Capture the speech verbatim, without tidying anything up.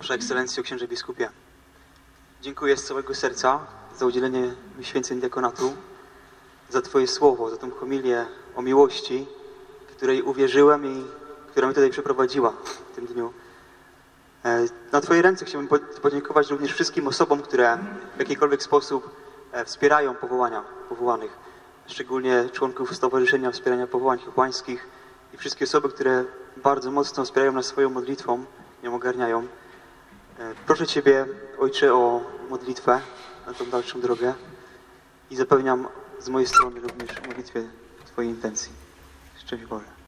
Wasza Ekscelencjo, Księże Biskupie, dziękuję z całego serca za udzielenie mi święceń diakonatu, za Twoje słowo, za tą homilię o miłości, której uwierzyłem i która mnie tutaj przeprowadziła w tym dniu. Na Twoje ręce chciałbym podziękować również wszystkim osobom, które w jakikolwiek sposób wspierają powołania powołanych, szczególnie członków Stowarzyszenia Wspierania Powołań Kapłańskich i wszystkie osoby, które bardzo mocno wspierają nas swoją modlitwą, ją ogarniają. Proszę Ciebie, Ojcze, o modlitwę na tą dalszą drogę i zapewniam z mojej strony również modlitwę Twojej intencji. Szczęść Boże.